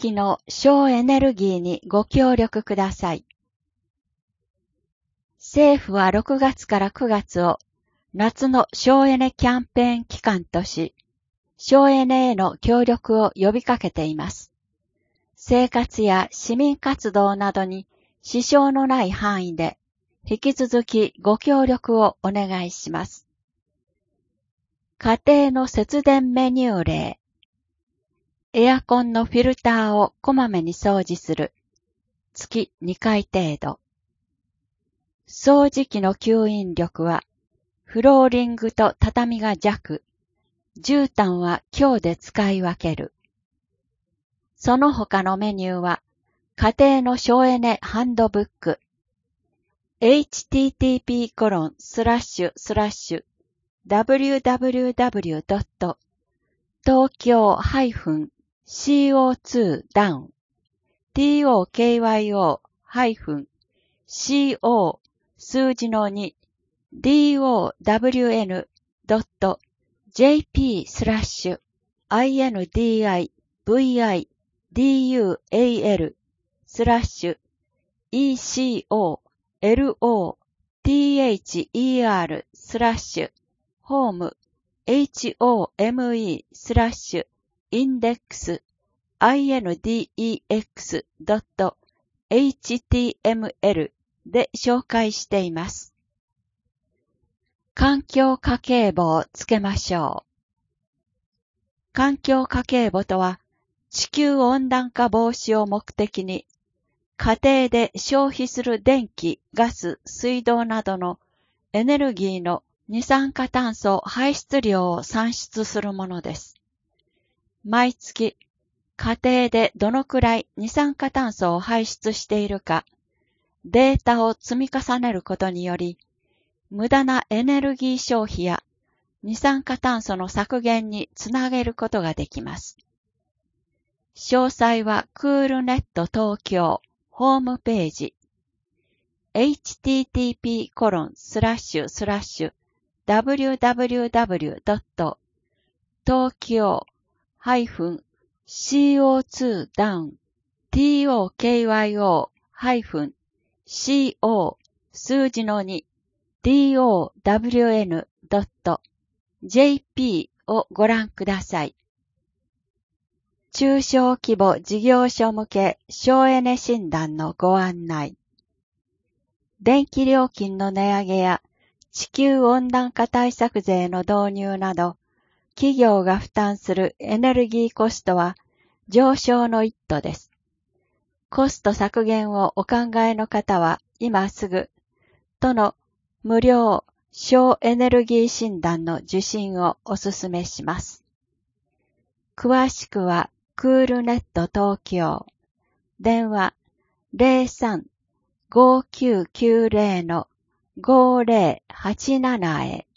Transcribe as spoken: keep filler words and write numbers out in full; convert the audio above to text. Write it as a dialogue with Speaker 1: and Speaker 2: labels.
Speaker 1: 秋の省エネルギーにご協力ください。政府はろくがつからくがつを夏の省エネキャンペーン期間とし、省エネへの協力を呼びかけています。生活や市民活動などに支障のない範囲で、引き続きご協力をお願いします。家庭の節電メニュー例。エアコンのフィルターをこまめに掃除する。月にかい程度。掃除機の吸引力は、フローリングと畳が弱。絨毯は強で使い分ける。その他のメニューは、家庭の省エネハンドブック。エイチティーティーピーコロンスラッシュスラッシュダブリューダブリューダブリュードット東京 シーオーツー ダウン トーキョー 数字の に ダブリューエヌ ドット ジェーピー スラッシュ アイエヌディーアイブイアイディーユーエーエル スラッシュ イーシーオー エルオー ティーエイチイーアール スラッシュホーム エイチオーエムイー スラッシュインデックス インデックス ドット エイチティーエムエル で紹介しています。環境家計簿をつけましょう。環境家計簿とは、地球温暖化防止を目的に、家庭で消費する電気、ガス、水道などのエネルギーの二酸化炭素排出量を算出するものです。毎月、家庭でどのくらい二酸化炭素を排出しているか、データを積み重ねることにより、無駄なエネルギー消費や二酸化炭素の削減につなげることができます。詳細はクールネット東京ホームページ エイチティーティーピーコロンスラッシュスラッシュダブリューダブリューダブリュードット東京シーオーツー ダウン トーキョー シーオー 数字の に ダブリューエヌ ドット ジェーピー をご覧ください。中小規模事業所向け省エネ診断のご案内。電気料金の値上げや地球温暖化対策税の導入など、企業が負担するエネルギーコストは上昇の一途です。コスト削減をお考えの方は今すぐ、都の無料省エネルギー診断の受診をお勧めします。詳しくはクールネット東京、電話 ゼロさん ごきゅうきゅうゼロ ごゼロはちなな へ。